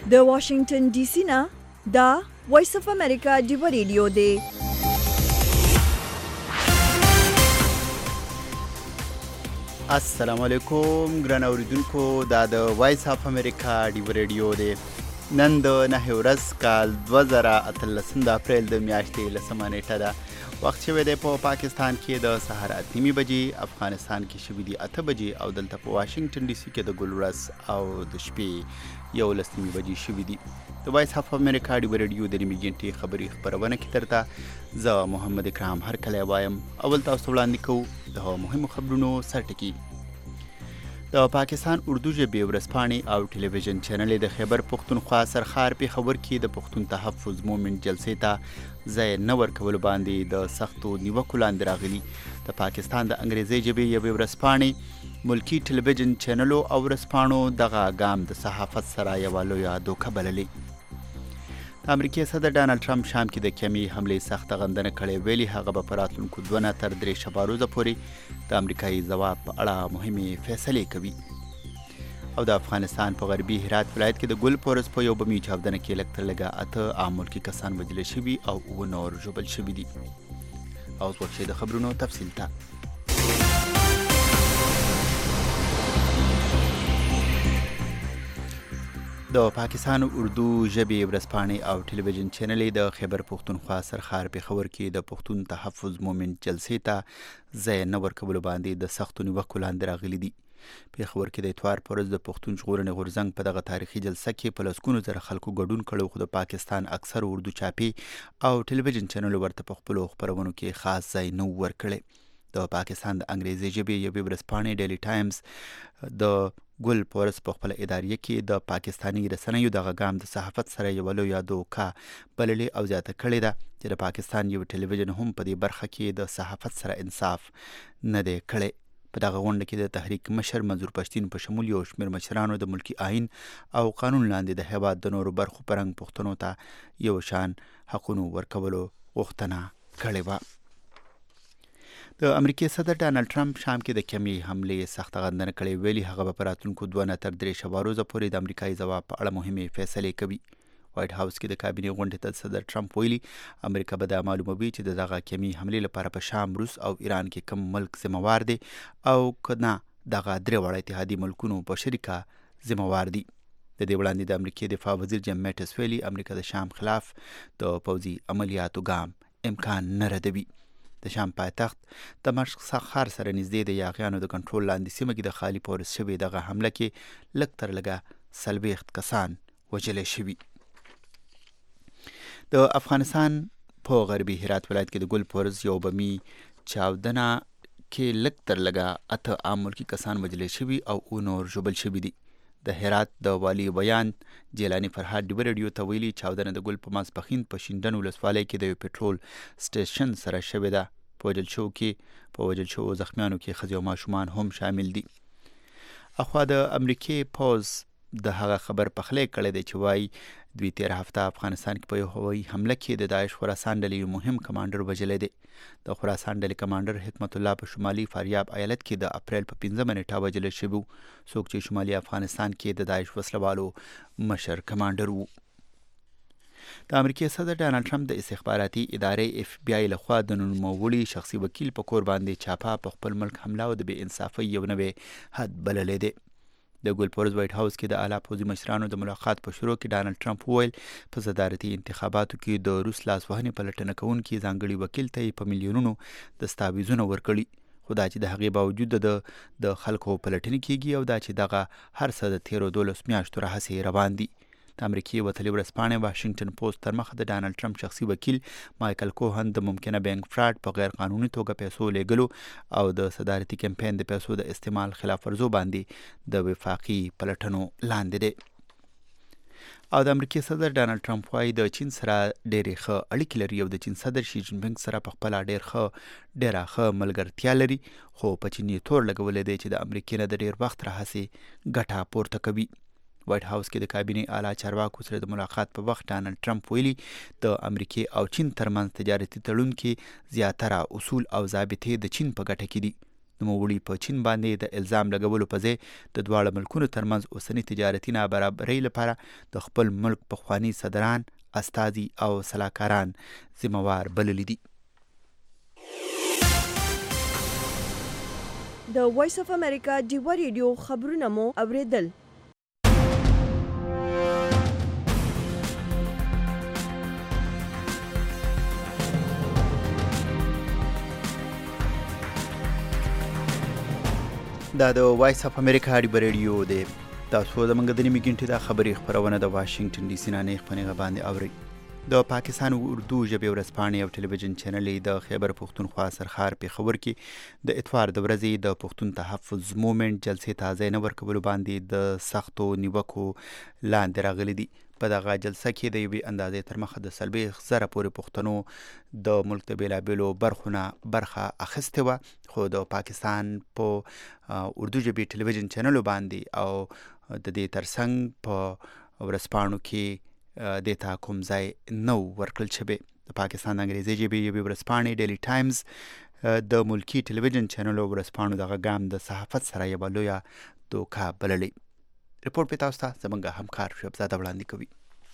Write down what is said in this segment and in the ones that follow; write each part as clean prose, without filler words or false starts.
د واشنگټن ډي سي نه دا وایس اف امریکا ډیو ریډیو دی. السلام علیکم ګران اوریدونکو، دا د وایس اف امریکا ډیو ریډیو دی. نن د 9 ورځ کال 2018 د اپریل د میاشتې لسمه نیټه ده. وخت شوی دی په پاکستان کې د سهار 8 بجې، افغانستان کې شوي دي 8 بجې او دلته په واشنگټن ډي سي کې د ګل ورځ او د شپې 11 بجې شوي دي. د وایس اف امریکا ډیو ریډیو د نیمې ګنټې خبري خپرونه کې درته زه محمد اکرام هرکلی وایم. اول تاسو وړاندې کوو د مهمو خبرونو سرټکي. د پاکستان اردو ژبې ورځپاڼې او ټلویزیون چینل د خیبر پښتونخوا سرخار پېښور کې د پښتون تحفظ مومنټ جلسې ته ځای نه ورکولو باندې د سختو نیوکو لاندې راغلي. د پاکستان د انګریزي ژبې یوې ورځپاڼې ملکی ټلویزیون چینلو او ورځپاڼو دغه ګام د صحافت سره یوه لویه دوکه بللې. د امریکې صدر ډانلډ ټرمپ شام کې د کیمي حملې سخته غندنه کړې، ویلي هغه به په راتلونکو 2 نه تر 3 شپه روزه پورې د امریکایي ځواب په اړه مهمې فیصلې کوي. او د افغانستان په غربي هرات ولایت کې د ګل پورس په یو بمي چاودنه کې لږ تر لږه 8 عام ملکي کسان وژل شوي او 9 نور ژوبل شوي دي. او اوس وخت د خبرونو تفصیل ته. د پاکستان اردو ژبې ورځپاڼې او ټلویزیون چینل د خیبر پښتونخوا سرخار پېښور کې د پښتون تحفظ مومنټ جلسې ته ځای نه ورکولو باندې د سختو نیوکو لاندې راغلي دي. پېښور کې د اتوار په ورځ د پښتون ژغورنې غورځنګ په دغه تاریخي جلسه کې په لسګونو زره خلکو ګډون کړی، خو د پاکستان اکثر اردو چاپي او ټلویزیون چینلو ورته په خپلو خپرونو کې خاص ځای نه ورکړی. د پاکستان د انګریزي ژبې یوې ورځپاڼې ډیلی ټایمز د ګل پورس په خپل اداریه کې د پاکستاني رسنیو دغه ګام د صحافت سره یوه لویه دوکه بللې او زیاته کړې ده چې د پاکستان یو ټلویزیون هم په دې برخه کې د صحافت سره انصاف نه دی کړی. په دغه غونډه کې د تحریک مشر منظور پښتین په شمول یو شمېر مشرانو د ملکی آئین او قانون لاندې د هیواد د نورو برخو په رنګ پښتنو ته یو شان حقونو ورکولو غوښتنه کړې وه. د امریکې صدر ډانلډ ټرمپ شام کې د کیمي حملې سخته غندنه کړې، ویلي هغه به په راتلونکو 2 نه تر 3 شپه روزه پورې د امریکایي ځواب په اړه مهمې فیصلې کوي. وایټ هاوس کې د کابینې غونډې ته صدر ټرمپ ویلي امریکا به دا معلوموي چې د دغه کیمي حملې لپاره په شام، روس او ایران کې کوم ملک ذمهوار دی او که نه دغه 3 واړه اتحادي ملکونو په شریکه ذمهوار دي. د دې وړاندې د امریکې دفاع وزیر جیم میټس ویلي امریکا د شام خلاف د پوځي عملیاتو ګام امکان نه ردوي. د شام پایتخت دمشق ښار سره نږدې د یاغیانو د کنټرول لاندې سیمه کې د خالي پورس شوې دغه حمله کې لږ تر لږه 40 کسان وژلی شوي. د افغانستان په غربي هرات ولایت کې د ګل پورس یو بمي چاودنه کې لږ تر لږه 8 عام ملکي کسان وژلی شوي او 9 نور ژوبل شوي دي. د هرات د والي بیان جیلانی فرهاد ډیو ریډیو ته ویلي چاودنه د ګل په ماسپښین په شینډن ولسوالۍ کې د یو پټرول سټیشن سره شوې ده. په وژل شوو زخمیانو کې ښځې او ماشومان هم شامل دي. اخوا د امریکې پوز د هغه خبر پخلی کړی دی چې وایي دوی 13 هفته افغانستان کې په یو هوایي حمله کې د داعش خراسان ډلې یو مهم کمانډر وژلی دی. د خراسان ډلې کمانډر حکمت الله په شمالي فاریاب ایالت کې د اپریل په 15 نیټه وژلی شوی، څوک چې شمالي افغانستان کې د داعش وسلوالو مشر کمانډر و. د امریکې صدر ډانلډ ټرمپ د استخباراتي ادارې FBI لخوا د نوموړي شخصي وکیل په کور باندې چاپه په خپل ملک حمله او د بې انصافۍ یو نوی حد بللی دی. د ګل پورس وایټ هاوس کې د اعلی پوځي مشرانو د ملاقات په شروع کې ډانلډ ټرمپ وویل په صدارتي انتخاباتو کې د روس لاسوهنې پلټنه کوونکي ځانګړي وکیل ته یې په میلیونونو دستاویزونه ورکړي، خو دا چې د هغې باوجود د خلکو پلټنې کیږي او دا چې دغه هر څه د تیرو 12 میاشتو راهیسې روان دي. د امریکې وتلې ورځپاڼې واشنګټن پوسټ تر مخه د ډانلډ ټرمپ شخصي وکیل مایکل کوهن د ممکنه بینک فراډ په غیر قانوني توګه پیسو لیږلو او د صدارتي کمپاین د پیسو د استعمال خلاف ورزو باندې د وفاقي پلټنو لاندې دی. او د امریکې صدر ډانلډ ټرمپ وایي د چین سره ډېرې ښه اړیکې لري او د چین صدر شي جین پینګ سره په خپله ډېره ښه ملګرتیا لري، خو په چین یې تور لګولی دی چې د امریکې نه د ډېر وخت راهیسې ګټه پورته کوي. وایټ هاوس کې د کابینې اعلی چارواکو سره د ملاقات په وخت ډانلډ ټرمپ ویلي د امریکې او چین ترمنځ تجارتي تړون کې زیاتره اصول او ضابطې د چین په ګټه کې دي. نوموړي په چین باندې د الزام لګولو په ځای د دواړه ملکونو ترمنځ اوسنی تجارتي نابرابرۍ لپاره د خپل ملک پخواني صدران، استازي او سلاکاران ذمہوار بللی دي. د وایس اف امریکا ډیوا ریډیو خبرونه مو اوریدل. دا د وایس اف امریکا ډیوا ریډیو دی. تاسو د منګ د نیمې ګنټې د خبري خبرونه د واشنگټن ډي سي نه نه خپنه باندې اوري. د پاکستان اردو ژبې ورځپاڼې او ټلویزیون چینل د خیبر پښتونخوا سرخار پیښور کې د اتوار د ورځې د پښتون تحفظ موومېنټ جلسې ته ځای نه ورکولو باندې د سختو نیوکو لاندې راغلي دي. په دغه جلسه کې د یوې اندازې تر مخه د 40,000 پورې پښتنو د ملک د بیلابیلو برخو نه برخه اخیستې وه، خو د پاکستان په اردو ژبې ټلویزیون چینلو باندې او د دې ترڅنګ په ورځپاڼو کې دیتا کوم ځای نو ورکړل شوی. د پاکستان د انګریزي ژبې یوې ورځپاڼې ډیلی ټایمز د ملکی ټلویزیون چینلو ورځپاڼو دغه ګام د صحافت سره یوه لویه دوکه بللې. رپورټ په تاسو ته زموږ همکار شهبزاده وړاندې کوي.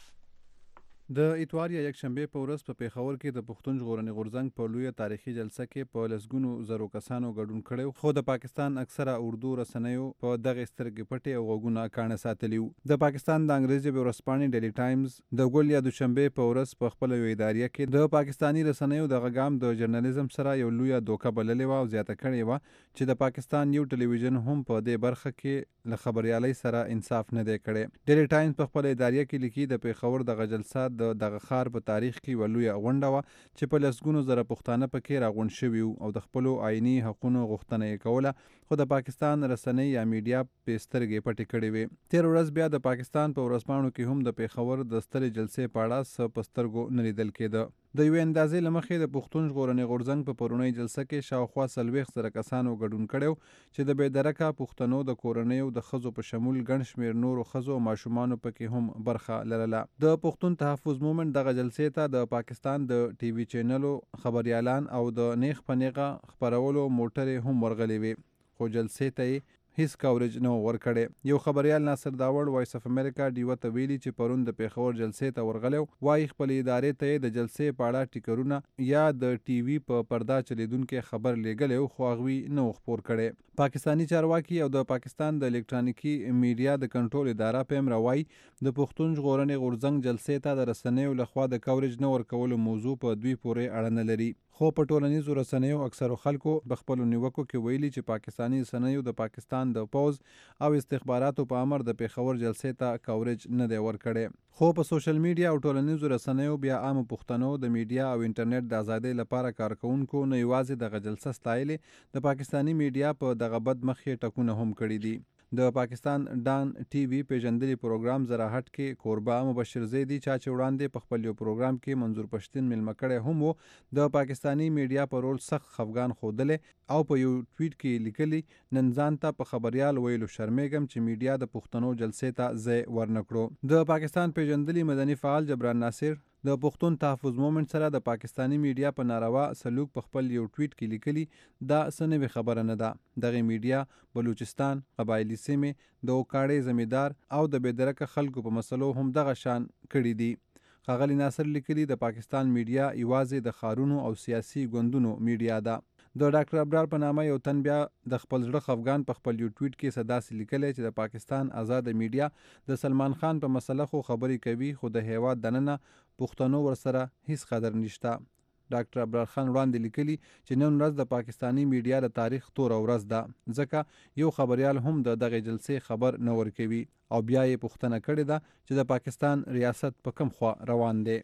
د اتوار یا یکشنبه په ورځ په پیښور کې د پښتون ژغورنې غورځنګ په لویه تاریخي جلسه کې په لسګونو زرو کسانو ګډون کړی، خو د پاکستان اکثره اردو رسنیو په دغه سترګې پټې او غوږونه کاڼه ساتلي وو. د پاکستان د انګریزي ژبې ورځپاڼې ډیلی ټایمز د ګل یا دوشنبه په ورځ په خپل یو اداریه کې د پاکستاني رسنیو د غام د ژورنالیزم سره یو لویه دوکه بللې و او زیاته کړې و چې د پاکستان یو ټلویزیون هم په دې برخه کې له خبريالۍ سره انصاف نه دی کړی. ډیلی ټایمز په خپل اداریه کې لیکي د پیښور دغه جلسه دغه خار په تاریخ کې ولویه غونډه وه چې په لسګونو زره پښتانه پکې راغونډ شوي وو او د خپلو آئیني حقونو غوښتنه یې کوله، خو د پاکستان رسنۍ یا میډیا په سترګې پټې کړې وې. تیر ورځ بیا د پاکستان په ورځپاڼو کې هم د پیښور د سترې جلسې په اړه څه په سترګو نه لیدل کېده. د یوې اندازې له مخې د پښتون ژغورنې غورځنګ په پرونۍ جلسه کې شاوخوا 40,000 کسانو ګډون کړی چې د بېدرکه پښتنو د کورنیو د ښځو په شمول ګڼ شمېر نورو ښځو او ماشومانو پکې هم برخه لرله. د پښتون تحفظ موومېنټ دغه جلسې ته د پاکستان د ټي وي چینلو خبریالان او د نیغ په نیغه خپرولو موټرې هم ورغلې وې، خو جلسې ته یې هیڅ کاورج نه ورکړی. یو خبریال ناصر داوړ وایس اف امریکا ډیوه ته ویلي چې پرون د پیښور جلسې ته ورغلی وایي خپل ادارې ته یې د جلسې په اړه ټیکرونه یا د ټي وي په پرده چلیدونکي خبر لیږلی خو هغوی نه و خپور کړی. پاکستاني چارواکي او د پاکستان د الکترونیکي میډیا د کنټرول اداره پیم راوایي د پښتون ژغورنې غورځنګ جلسې ته د رسنیو لخوا د کاورج نه ورکولو موضوع په دوی پورې اړه نه لري، خو په ټولنیزو رسنیو اکثرو خلکو په خپلو نیوکو کې ویلي چې پاکستاني رسنیو د پاکستان د پوز او استخباراتو په امر د پیښور جلسې ته کاورج نه دی ورکړی. خو په سوشل میډیا او ټولنیزو رسنیو بیا عام پښتنو د میډیا او انټرنیټ د ازادۍ لپاره کارکونکو نه یوازې دغه جلسه ستایلې، د پاکستاني میډیا په دغه بد مخ یې ټکونه هم کړي دي. د پاکستان ډان ټي وي پیژندلي پروګرام زراحت کې کوربه مبشر زیدي چا چې وړاندې په خپل یو پروګرام کې منظور پښتین ملمه کړی هم و، د پاکستاني میډیا په رول سخت خفګان ښودلی او په یو ټویټ کې لیکلي نن ځان ته په خبریال ویلو شرمېږم چې میډیا د پښتنو جلسې ته ځای ورنکړو. د پاکستان پیژندلي مدني فعال جبران ناصر د پښتون تحفظ موومېنټ سره د پاکستاني میډیا په ناروا سلوک په خپل یو ټویټ کې لیکلي دا څه نوې خبره نه ده. دغه میډیا بلوچستان، قبایلي سیمې، د اوکاړې زمیندار او د بېدرکه خلکو په مسلو هم دغه شان کړي دي. ښاغلي ناصر لیکلي د پاکستان میډیا یوازې د ښارونو او سیاسي ګوندونو میډیا ده. د ډاکټر ابرار په نامه یو تن بیا د خپل زړه خفګان په خپل یو ټویټ کې داسې لیکلی چې د پاکستان آزاد میډیا د سلمان خان په مسله خو خبرې کوي خو د هیواد دننه پښتنو ورسره هیڅ قدر نشته. ډاکټر ابرار خان وړاندې لیکلي چې نن ورځ د پاکستاني میډیا د تاریخ توره ورځ ده، ځکه یو خبریال هم د دغه جلسې خبر نه ورکوي او بیا یې پوښتنه کړې ده چې د پاکستان ریاست په کوم خوا روان دی.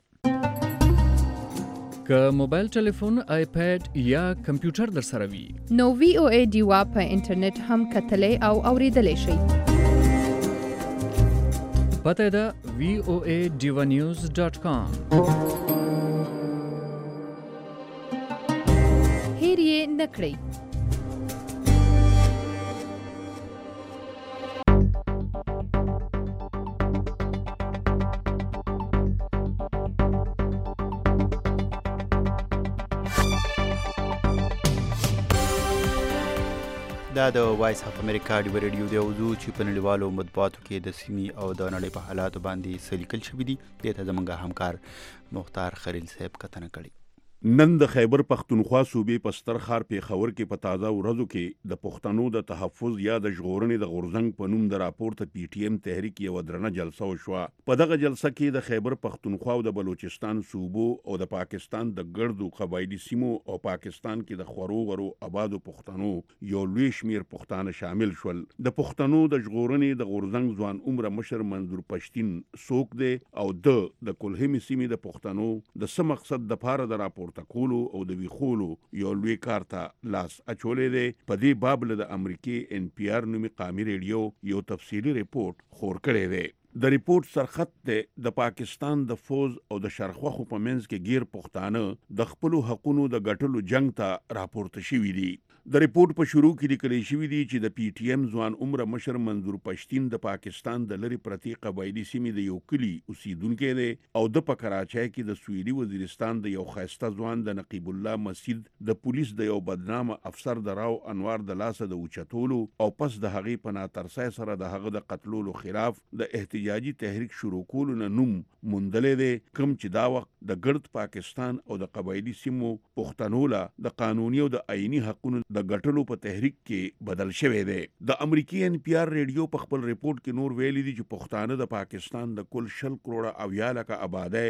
که موبایل ټلیفون، آیپیډ یا کمپیوټر در سره وي نو وی او ای ډیوا په انټرنیټ هم کتلی او اوریدلی شئ. پته ده voaDivanews.com. هیر یې نه کړئ. دا د وایس اف امریکا ډیو ریډیو دی اوزو چې په نړیوالو مطبوعاتو کې د سیمې او د نړۍ په حالاتو باندې څه لیکل شوي دي دې ته زموږ همکار مختار خلیل صاحب کتنه کړې. نن د خیبر پختونخوا صوبې په ستر ښار پیښور کې په تازه ورځو کې د پښتنو د تحفظ یا د ژغورنې د غورځنګ په نوم د راپورته پی ټی ایم تحریک یوه درنه جلسه وشوه. په دغه جلسه کې د خیبر پختونخوا او د بلوچستان صوبو او د پاکستان د ګردو قبایلي سیمو او پاکستان کې د خورو غرو آبادو پښتنو یو لوی شمیر پښتانه شامل شول. د پښتنو د ژغورنې د غورځنګ ځوان عمره مشر منظور پښتین څوک دی او د کلهمې سیمې د پښتنو د څه مقصد دپاره د راپورته کولو او د ویخولو یو لوی کار ته لاس اچولی دی. په دې باب له د امریکې ان پی آر نومي قامي ریډیو یو تفصیلي ریپورت خور کړی دی. د ریپورت سرخط دی د پاکستان د فوز او د شرخوخو په منځ کې غیر پښتانه د خپلو حقونو د ګټلو جنگ ته راپورته شوي دي. د ریپورت په شروع کې لیکلی شوي دي چې د پی ټی ایم ځوان عمره مشر منظور پښتین د پاکستان د لرې پرتې قبایلي سیمې د یو کلي اوسیدونکی دی او د په کراچۍ کې د سویلي وزیرستان د یو ښایسته ځوان د نقیب الله مسجد د پولیس د یو بدنامه افسر د راو انوار د لاسه د اوچتولو او پس د هغې په ناترسۍ سره د هغه د قتلولو خلاف د احتجاجي تحریک شروع کولو نه نوم موندلی دی، کوم چې دا وخت د ګرد پاکستان او د قبایلي سیمو پښتنو له د قانوني او د آئیني حقونو د ګټلو په تحریک کې بدل شوی دی. د امریکې ان پی آر ریډیو په خپل ریپورت کې نور ویلي دي چې پښتانه د پاکستان د کل 100 کروڑه 80 لکه آبادی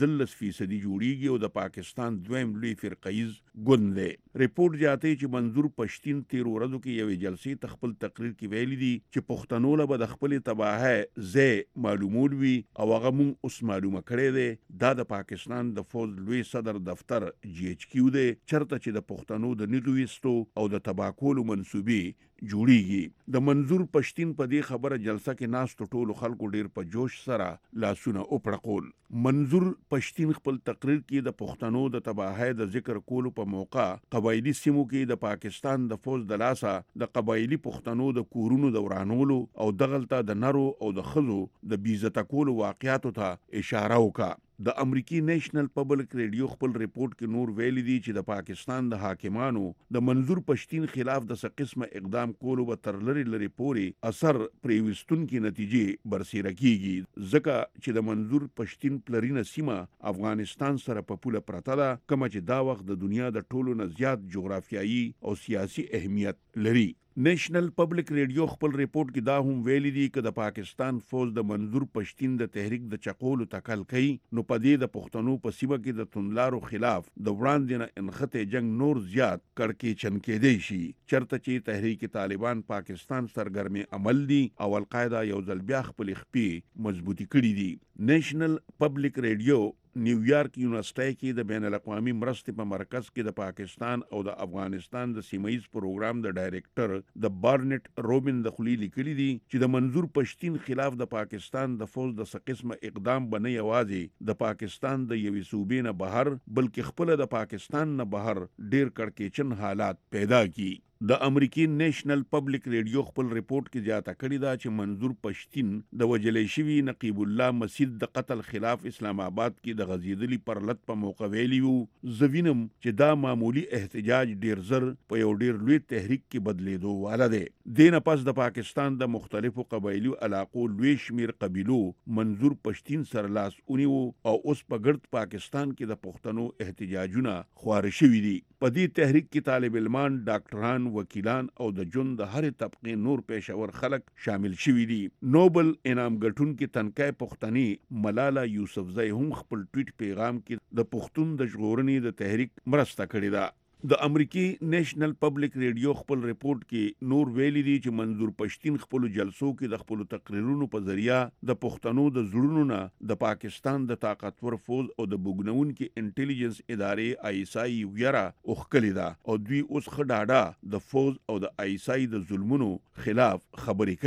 15% جوړیږي او د پاکستان دویم لوی فرقیز ګوند دی. ریپورت زیاتوي چې منظور پښتین تیر ورځو کې یوې جلسې ته خپل تقریر کې ویلي دي چې پښتنو له به د خپلې تباهۍ ځای معلومول وي او هغه مونږ اوس معلومه کړی دی. دا د پاکستان د فوز لوی صدر دفتر جی ایچ کیو دی چرته چې د پښتنو د نیغو ویستو او د تباکولو منصوبې جوړیږي. د منظور پښتین په دې خبره جلسه کې ناستو ټولو خلکو ډیر په جوش سره لاسونه وپړقول. منظور پښتین خپل تقریر کې د پښتنو د تباهۍ د ذکر کولو په موقع قبایلی سیمو کې د پاکستان د فوز د لاسه د قبایلی پښتنو د کورونو د ورانولو او دغلته د نرو او د ښځو د بیزته کولو واقعاتو ته اشاره وکړه. د امریکای نېشنل پبلک ریډیو خپل ریپورت کې نور ویلي دي چې د پاکستان د حاکمانو د منظور پښتین خلاف د څه قسمه اقدام کولو به تر لرې پورې اثر پریوستونکي نتیجې برسېره کیږي، ځکه چې د منظور پښتین پلرینه سیمه افغانستان سره په پوله پرته ده، کومه چې دا وخت د دنیا د ټولو نه زیات جغرافیایي او سیاسي اهمیت لري. نېشنل پبلک ریډیو خپل ریپورت کې دا هم ویلي دي چې د پاکستان فوج د منظور پښتین د تحریک د چقولو تکل کوي، نو په دې د پښتنو په سیمه کې د توندلارو خلاف د وړاندې نه انخته جنگ نور زیات کړکېچن کېدی شي، چرته چې تحریک طالبان پاکستان سرګرمي عمل دي او القاعده یو ځل بیا خپل خپې مضبوطی کړي دي. نېشنل پبلک ریډیو نیویارک یونیورسيټي کې د بین الاقوامي مرستې په مرکز کې د پاکستان او د افغانستان د سیمایي پروګرام د ډایریکټر د بارنټ روبن د خلی لیکلي دي چې د منظور پښتین خلاف د پاکستان د فوج د څه قسمه اقدام بنه یوازې د پاکستان د یوې صوبې نه بهر بلکې خپل د پاکستان نه بهر ډیر کړکېچن حالات پیدا کی. د امریکای نېشنل پبلک ریډیو خپل ریپورت کې زیاته کړې ده چې منظور پښتین د وجلې شوی نقیب الله مسجد د قتل خلاف اسلام آباد کې د غزیدلی پرلط په موقع ویلی وو. زوینم چې دا معمولی احتجاج ډیر زر په یو ډیر لوی تحریک کې بدلیدو واله دی. دینه پس د پاکستان د مختلفو قبایلی علاقو لوی شمیر قبیلو منظور پښتین سره لاس اونیو او اوس په ګرد پاکستان کې د پښتنو احتجاجونه خوار شوي دي. په دې تحریک کې طالب علمان، ډاکټران، وکیلان او د ژوند د هر طبقه نور پیشور خلک شامل شوي دي. نوبل انعام ګټونکي تنکای پښتني ملاله یوسفزۍ هم خپل ټویټ پیغام کې د پښتون د ژغورنې د تحریک مرسته کړې ده. د امریکای نېشنل پبلک ریډیو خپل ریپورت کې نور ویلي دي چې منظور پښتین خپل جلسو کې د خپل تقریرونو په ذریعہ د پښتنو د زړونو نه د پاکستان د طاقتور فوج او د بوګنونکو انټيليجنس ادارې آی اس آی ویرا اوخکلی ده او دوی اوس خډاډه د فوج او د آی اس آی د ظلمونو خلاف خبرې کوي.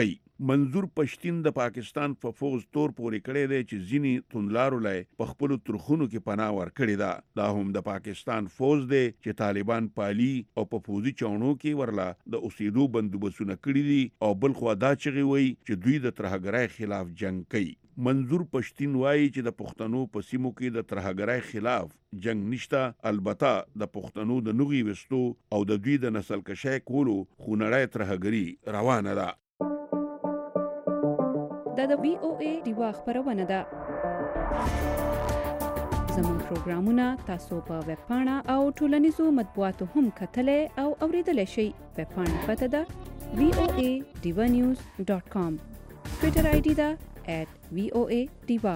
منظور پښتين د پاکستان په فوز تور پورې کړی دی چې ځینی توندلارو لای په خپل ترخونو کې پناه ورکړی دا هم د پاکستان فوز دی چې طالبان پالي او په فوزي چاونو کې ورلا د اوسېدو بندوبسونه کړی دي او بل خو دا چغي وي چې دوی د ترهګرای خلاف جنگ کوي. منظور پښتين وایي چې د پښتنو په سیمو کې د ترهګرای خلاف جنگ نشته، البته د پښتنو د نوغي وستو او د دوی د نسل کشای کولو خونړای ترهګری روانه ده. د VOA دیوا خبرونه ده. زموږ پروګرامونه تاسو په ویب پاڼه او ټولنیزو مطبوعاتو هم کتلای او اوریدلای شئ. ویب پاڼه پته ده voadivanews.com. ټویټر آی ډي ده @VOA_Diva.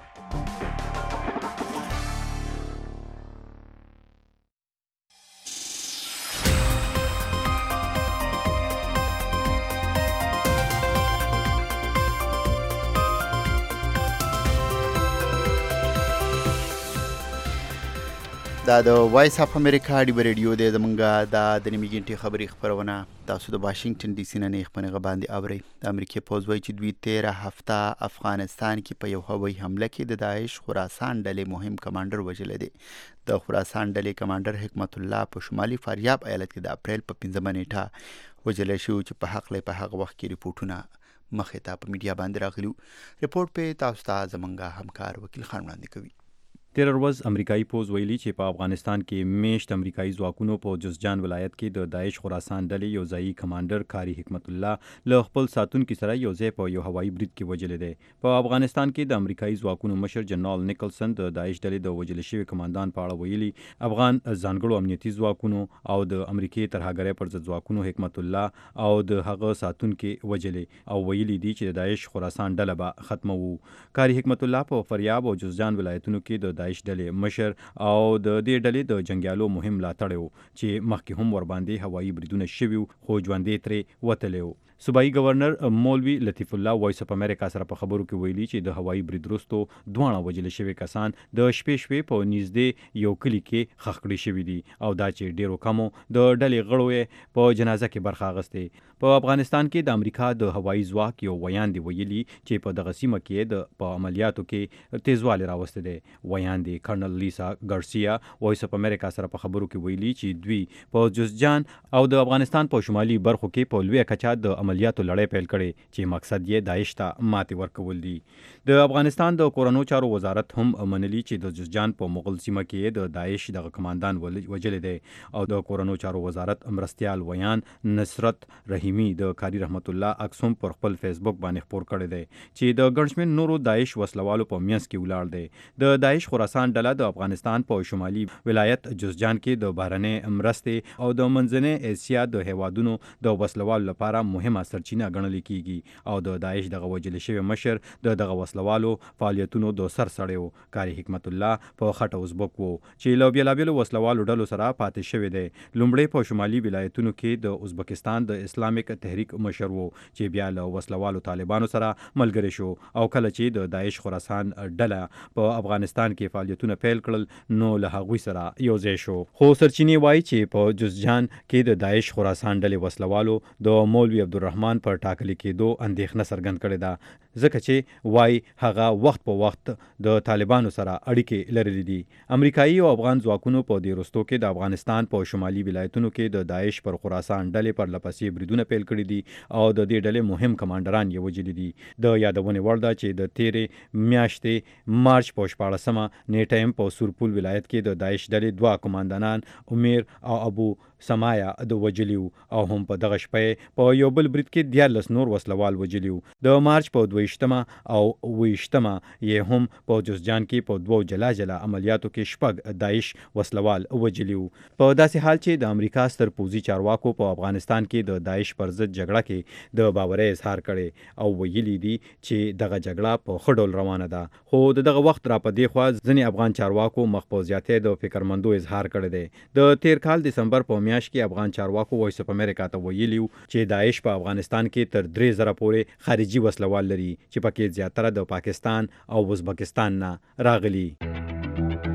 دا د وایس اف امریکا دی ریډیو د زمونږه د نیمه ګنټې خبري خبرونه تاسو د واشنگټن ډي سي نه خبرونه باندې اوري. د امریکای پوز وایي چې دوی 13 هفته افغانستان کې په یو هوایي حمله کې د داعش خراسان ډلې مهم کمانډر وژل دي. د خراسان ډلې کمانډر حکمت الله په شمالي فاریاب ایالت کې د اپریل په 15 نیټه وژل شو چې په حق له په هغه وخت کې ریپورتونه مخې ته په میډیا باندې راغلي. ریپورت په تاسو ته زمونږه همکار وکیل خان وړاندې کوي. تیر ورځ امریکایي پوز ویلي چې په افغانستان کې میشت امریکایي ځواکونو په جوزجان ولایت کې د داعش خراسان ډلې یو ځایي کمانډر کاری حکمت الله له خپل ساتونکو سره یو ځای په یو هوایي برید کې وژل دی. په افغانستان کې د امریکایي ځواکونو مشر جنرال نیکلسن د داعش ډلې د وژل شوي کمانډان په اړه ویلي افغان ځانګړو امنیتي ځواکونو او د امریکای ترهګرۍ پر ضد ځواکونو حکمت الله او د هغه ساتونکو وژل او ویلي دي چې د داعش خراسان ډله به ختمو. کاری حکمت الله په فریاب او جوزجان ولایتونو کې د داعش ډلې مشر او د دې ډلې د جنگیالو مهم ملاتړ چې مخکې هم ور باندې هوایي بریدونه شوي خو ژوندې ترې وتلی. صوبایي گورنر مولوي لطیف الله وایس اف امریکا سره په خبرو کې ویلي چې د هوایي برید وروسته دواړه وژل شوي کسان د شپې په نږدې یو کلي کې ښخ کړي شوي دي او دا چې ډیرو کمو د ډلې غړو په جنازه کې برخه اخیستې. په افغانستان کې د امریکا د هوایي ځواک یو ویاندې ویلي چې په دغه سیمه کې په عملیاتو کې تیزوالی راوستی دی. ویاندې کرنل لیسا ګارسیا وایس اف امریکا سره په خبرو کې ویلي چې دوی په جوزجان او د افغانستان په شمالي برخو کې په لویه کچه د عملیاتو لړۍ پیل کړي چې مقصد یې داعش ته ماتې ورکول دي. د افغانستان د کورونو چارو وزارت هم منلي چې د جوزجان په مغل سیمه کې د داعش دغه کمانډان وژل دی او د کورونو چارو وزارت مرستيال ویان نصرت رحیمی د کاری رحمت الله عکس هم پر خپل فیسبوک باندې خپور کړی دی چې د ګڼشمن نورو داعش وسلوالو په میانس کې ولاړ دی. د داعش خراسان ډله د افغانستان په شمالي ولایت جوزجان کې د بهرنۍ مرستې او د منځنۍ اسیا د هیوادونو د وسلوالو لپاره مهمه سرچینه ګڼل کیږي او د داعش دغه وژل شوی مشر دغه وسلوالو فعالیتونو د سرسړیو کاری حکمت الله په خټه ازبک وو چې له بیلابیلو وسلوالو ډلو سره پاتې شوی دی. لومړی په شمالي ولایتونو کې د ازبکستان د اسلامیک تحریک مشر وو چې بیا له وسلوالو طالبانو سره ملګری شو او کله چې د داعش خراسان ډله په افغانستان کې فعالیتونه پیل کړل نو له هغوی سره یو ځای شو. خو سرچینې وایي چې په جوزجان کې د داعش خراسان ډلې وسلوالو د مولوي عبدالرحمن پر ټاکل کېدو اندېښنه څرګند کړې ده ځکه چې وایي هغه وخت په وخت د طالبانو سره اړیکې لرلې دي. امریکایي او افغان ځواکونو په دې وروستو کې د افغانستان په شمالي ولایتونو کې د داعش پر خراسان ډلې پر لپسې بریدونه پیل کړي دي او د دې ډلې مهم کمانډران یې وژلي دي. د یادونې وړ ده چې د تیرې میاشتې مارچ په 14مه نیټه په سورپول ولایت کې د داعش ډلې دوه کمانډران امیر او ابو سمایا د وجلیو او هم په دغه شپه په یو بل برید کې 14 نور وسلوال وجلیو. د مارچ په 22مه او 28مه یې هم په جوزجان کې په دوه جلا عملیاتو کې شپږ داعش وسلوال وجلیو. په داسې حال چې د امریکا ستر پوځي چارواکو په افغانستان کې د داعش پر ضد جګړه کې د باورۍ اظهار کړي او ویلي دي چې دغه جګړه په ښه ډول روانه ده. خو دغه وخت را په دې خوا ځینې افغان چارواکو مخ په زیاتې د فکرمندو اظهار کړی دی. د تیر کال دسمبر په میاشت کې افغان چارواکو وایس اف امریکا ته ویلي چې داعش په افغانستان کې تر 3000 پورې خارجي وسلوال لري چې پکې زیاتره د پاکستان او ازبکستان نه راغلي.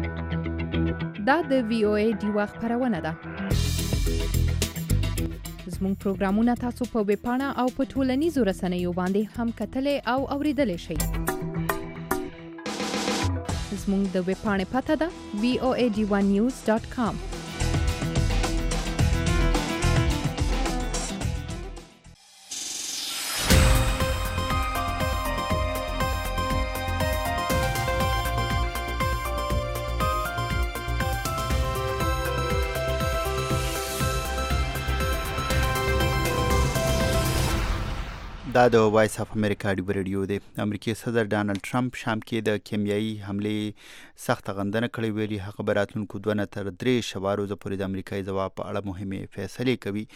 دا د VOA دیوا خبرونه ده. زموږ پروګرامونه تاسو په ویب پاڼه او په ټولنیزو رسنیو باندې هم کتلای او اوریدلای شئ. زموږ د ویب پاڼې پته ده voad1news.com. دا د وایس اف امریکا رادیو دی. امریکایي صدر ډانلډ ټرمپ شام کې د کیمیاوي حملې سخت غندنه کړې ویلي هغه به راتلونکو 2 نه تر 3 شپو ورځې پورې د امریکایي ځواب په اړه مهمې فیصلې کوي.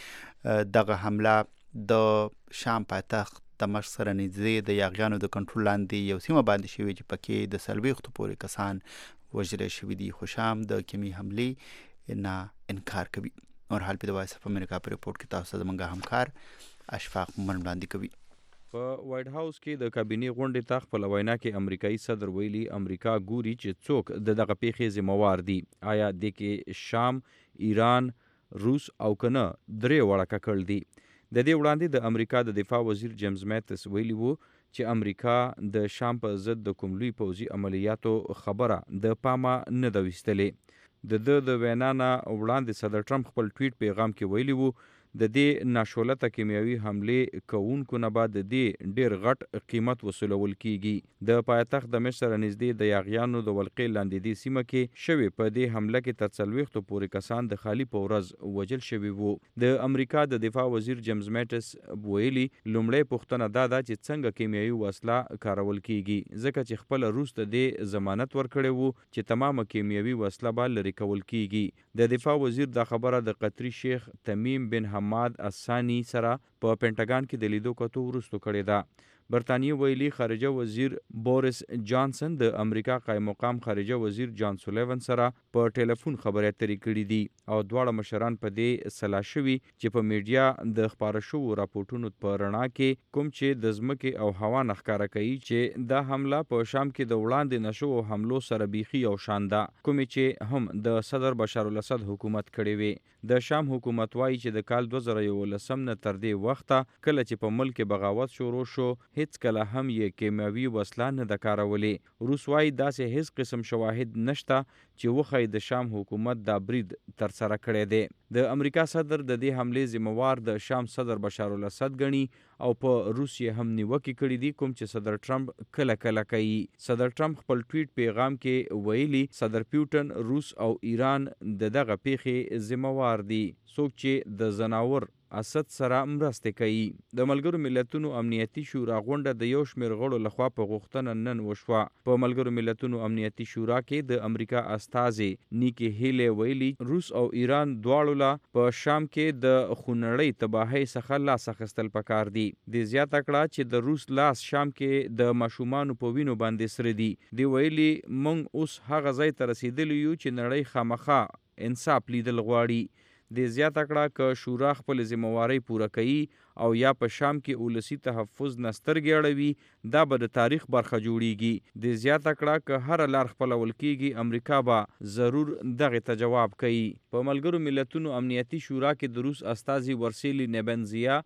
دغه حمله د شام پایتخت دمشق سره نږدې د یاغیانو د کنټرول لاندې یو سیمه باندې شوې چې پکې د 40 پورې کسان وژل شوي دي، خو شام د کیمیاوي حملې نه انکار کوي. نور حال په وایس اف امریکا په ریپورت کې تاسو زمونږ همکار اشفاق مومن وړاندې کوي. په وایټ هاوس کې د کابینې غونډې ته خپل وینا کې امریکایي صدر ویلي امریکا ګوري چې څوک د دغه پیښې ذمہوار دي. آیا د کې شام، ایران، روس او کنه درې وړه ککړ دي. د دې وړاندې د امریکا د دفاع وزیر جیمز میتس ویلي وو چې امریکا د شام په ضد د کوم لوی پوځي عملیاتو خبره د پامه نه ده ویستلې. د وینا نه وړاندې صدر ټرمپ خپل ټویټ پیغام کې ویلي وو د دې ناشولته کیمیاوي حملې کوونکو نه بعد د دې ډیر غټ قیمت وصولول کیږي. د پایتخت دمشق سره نږدې د یاغیانو د ولقې لاندې دې سیمه کې شوی په دې حمله کې تر 40 پورې کسان د خالی په ورځ وژل شوي وو. د امریکا د دفاع وزیر جیمز میټس ویلي لومړی پوښتنه دا ده چې څنګه کیمیاوي وسله کارول کیږي، ځکه چې خپل روس ته دې ضمانت ورکړی وو چې تمامه کیمیاوي وسله به لرې کول کیږي. د دفاع وزیر دا خبره د قطري شیخ تمیم بن حماد الثانی سره په پینټاګان کې د لیدو کتو وروسته کړې ده. برطانیې ویلي خارجه وزیر بوریس جانسن د امریکا قائم مقام خارجه وزیر جان سولیون سره په ټلیفون خبرې اترې کړې دي او دواړه مشران په دې سلا شوي چې په میډیا د خپاره شوو راپورټونو په رڼا کې کوم چې د ځمکې او هوا نه ښکاره کوي چې دا حمله په شام کې د وړاندې نشو حملو سره بیخي یو شان ده، کومې چې هم د صدر بشار الاسد حکومت کړې وي. د شام حکومت وایي چې د کال 2011 نه تر دې وخته کله چې په ملک بغاوت شروع شو هیڅ کله هم یې کیمیاوي وسله نه ده کارولې. روس وایي داسې هیڅ قسم شواهد نشته چې وښایي د شام حکومت دا برید تر سره کړی دی. د امریکا صدر د دې حملې ذمہوار د شام صدر بشار الاسد ګڼي او په روس یې هم نیوکې کړي دي، کوم چې صدر ټرمپ کله کله کوي. صدر ټرمپ خپل ټویټ پیغام کې ویلي صدر پیوټن، روس او ایران د دغه پیښې ذمہوار دي، څوک چې د زناور اسد سره مرسته کوي. د ملګرو ملتونو امنیتي شورا غونډه د یو شمېر غړو لخوا په غوښتنه نن وشوه. په ملګرو ملتونو امنیتي شورا کې د امریکا استازي نیکی هیلی ویلي روس او ایران دواړو لا په شام کې د خونړۍ تباهۍ څخه لاس اخیستل پکار دي. د زیاته کړه چې د روس لاس شام کې د ماشومانو په وینو باندې سره دي. دی ویلي موږ اوس هغه ځای ته رسیدلی یو چې نړۍ خامخا انصاف لیدل غواړي. د زیاته کړه که شورا خپل ذمہواری پوره کوي او یا په شام کې ولسی تحفظ نسترګې اړوي دا به د تاریخ برخه جوړیږي. د زیاته کړه که هر لار خپلول کیږي امریکا به ضرور دغه ته جواب کوي. په ملګرو ملتونو امنیتي شورا کې د روس استازي ورسیلی نبنزیا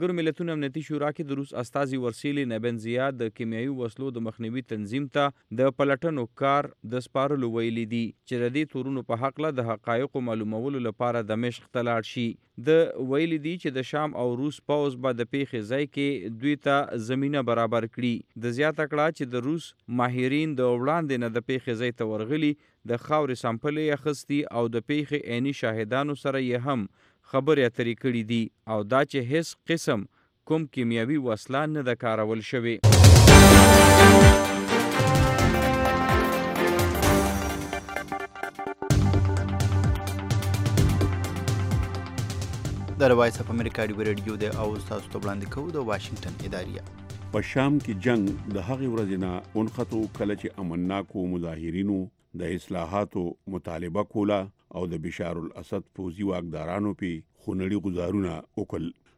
د کیمیاوي وسلو د مخنیوي تنظیم ته د پلټنو کار د سپارلو ویلي دي چې د دې تورونو په حق له د حقایقو معلومولو لپاره دمشق ته لاړ شي. د ویلي دي چې د شام او روس پوځ به د پیښې ځای کې دوی ته زمینه برابر کړي. د زیاته کړه چې د روس ماهرین د وړاندې نه د پیښې ځای ته ورغلي، د خاورې سامپل یې اخیستي او د پیښې عیني شاهدانو سره یې هم خبرې اترې کړي دي او دا چې هیڅ قسم کوم کیمیاوي وسله نه ده کارول شوې. د وایس اف امریکا رادیو د او تاسو ته وړاندې کوو د واشنگټن اداریه. په شام کې جنگ د هغې ورځې نه اونخته کله چې امنناکو مظاهرینو د اصلاحاتو مطالبه کوله او د بشار الاسد پوځي واکدارانو په خونړي گزارونه وکړل.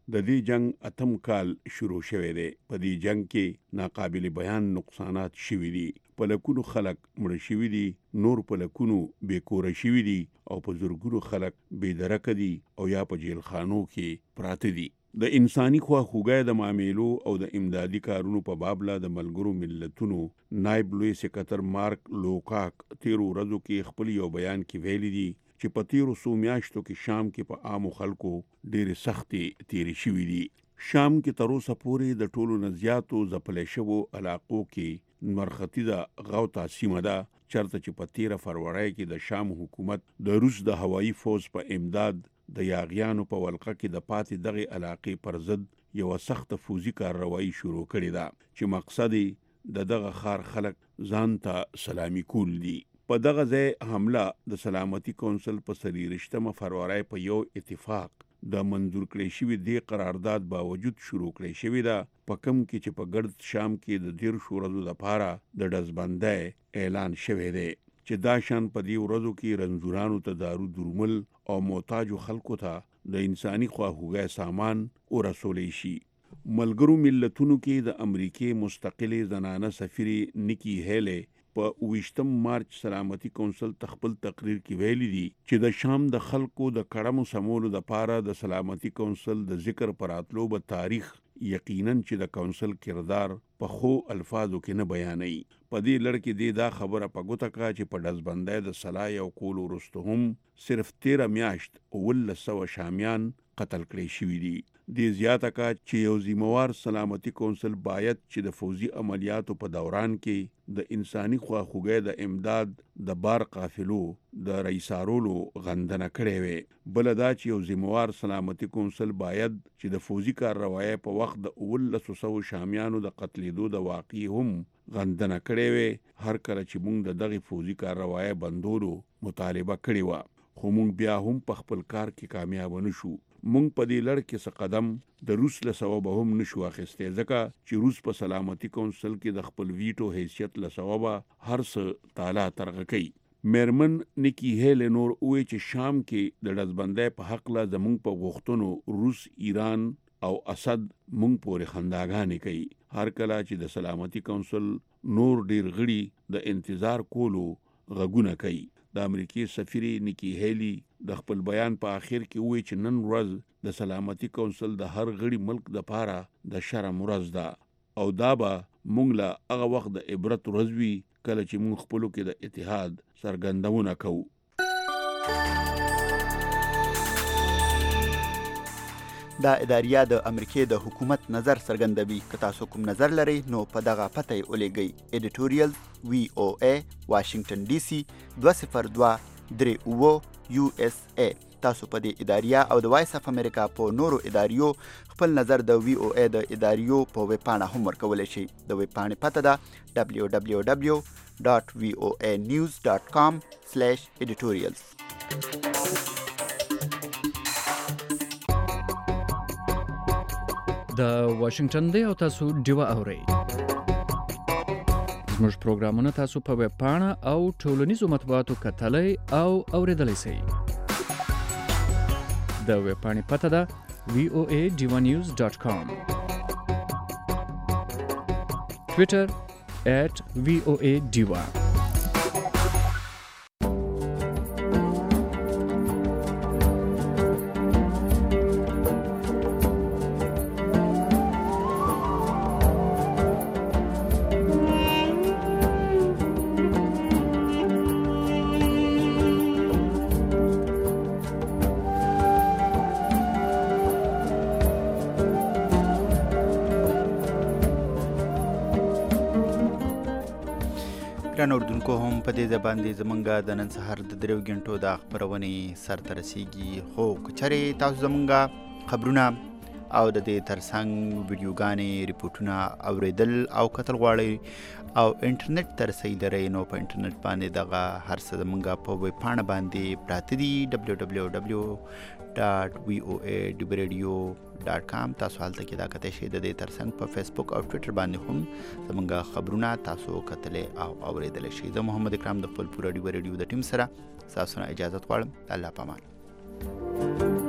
د دې جنگ اتم کال شروع شوه دی. په دې جنگ کې ناقابل بیان نقصانات شوي دي. په لکونو خلک مړه شوي دي، نور په لکونو بېکوره شوي دي او په زرګونو خلک بېدرکه دي او یا په جیلخانو کې پراته دي. د انساني خواخوږۍ د معاملو او د امدادي کارونو په بابله د ملګرو ملتونو نائب لوی سکرټر مارک لوکاک تیرو ورځو کې خپل یو بیان کې ویلي دي چې په تیرو څو میاشتو کې شام کې په عامو خلکو ډېرې سختې تیرې شوي دي. شام کې تر اوسه پورې د ټولو نه زیاتو ځپلی شوو علاقو کې مرختیزه غوطه سیمه ده، چرته چې په 13 فروری کې د شام حکومت د روس د هوایي فوز په امداد د یاغیانو په ولقه کې د پاتې دغه علاقې پر ضد یو سخت فوزي کارروایي شروع کړې ده چې مقصد د دغه خار خلک ځان ته سلامي کول دي. په دغه ځای حمله د سلامتي کونسل په 23 فروری په یو اتفاق د منظور کړی شوی دی قرارداد باوجود شروع کړی شوی ده، په کوم کې چې په ګرد شام کې د 13 ورځو لپاره د ډزبندۍ اعلان شوی دی چې دا شان په دې ورځو کې رنځورانو ته دارو درمل او محتاجو خلکو ته د انساني خواخوږۍ سامان ورسولی شي. ملګرو ملتونو کې د امریکې مستقلې زنانه سفیرې نیکی هیلی په 28 مارچ سلامتي کونسل خپل تقریر کې ویلي دي چې د شام د خلکو د کړمو سمولو لپاره د سلامتي کونسل د ذکر پراتلو به تاریخ یقیناً چې د کونسل کردار په خو الفاظو کې نه بیانوي. په دې لړ کې دی دا خبره په ګوته کړه چې په ډزبندۍ د سلای او کولو وروسته هم صرف 13 میاشت 1900 شامیان قتل کړي شوي دي. دې زیاته کړه چې یو ذمہوار سلامتي کونسل باید چې د فوزي عملیاتو په دوران کې د انساني خواخوږۍ د امداد د بار قافلو د رئیسارولو غندنه کړې وي. بل دا چې یو ذمہوار سلامتي کونسل باید چې د فوزي کارروایي په وخت د 1900 شامیانو د قتلېدو د واقع هم غندنه کړې وي. هر کله چې موږ د دغه فوزي کارروایي بندولو مطالبه کړې وه، خو موږ بیا هم په خپل کار کې کامیاب نه شو. موږ په دې لړ کې څه قدم د روس له سببه هم نشو اخیستی، ځکه چې روس په سلامتي کونسل کې د خپل ویټو حیثیت له سببه هر څه تالا ترغه کوي. میرمن نیکی هیلی نور وویل چې شام کې د ډزبندۍ په هکله زموږ په غوښتنو روس، ایران او اسد موږ پورې خنداګانې کوي. هر کله چې د سلامتي کونسل نور ډیر غړي د انتظار کولو غږونه کوي. د امریکای سفیرې نیکی هیلی د خپل بیان په آخر کې وویل چې نن ورځ د سلامتي کونسل د هر غړي ملک د پاره د شرم ورځ ده او دا به موږ له هغه وخت د عبرت ورځ وي کله چې موږ خپلو کې د اتحاد څرګندونه کوو. دا اداریه د امریکای د حکومت نظر څرګندوي. که تاسو کوم نظر لرئ نو په دغه پته یې ولیږئ. ایډیټوریال VOA واشنگټن DC 20238 USA. تاسو په دې اداریه او د وایس اف امریکا په نورو اداریو خپل نظر د VOA د اداریو په ویب پاڼه هم ورکولی شئ. د ویب پاڼې پته ده www.voanews.com/editorials. د واشنگټن دی او تاسو ډیوه اورئ. زموږ پروګرامونه تاسو په ویب پاڼه او ټولنیزو مطبوعاتو کتلی او اوریدلی شئ. د ویب پاڼې پته ده voanews.com. ټویټر @VOA_Diva. ګران اردوونکو هم په دې باندې زمونږه د نن سهار د 3 غنټو د خبرونې سرته رسیږي. خو که چېرې تاسو زمونږه خبرونه او د دې ترڅنګ ویډیوګانې، ریپورټونه اوریدل او کتل غواړئ او انټرنیټ ته رسۍ لرئ، نو په انټرنیټ باندې دغه هر څه زمونږه په ویب پاڼه باندې پراته دي www.voa.radio.com. تاسو هلته کې دا کتلی شئ. د دې ترڅنګ په فیسبوک او ټویټر باندې هم زمونږه خبرونه تاسو کتلی او اوریدلی شئ. زه محمد اکرام د خپل پوره ډیو د ټیم سره تاسو نه اجازه غواړم. الله پامان.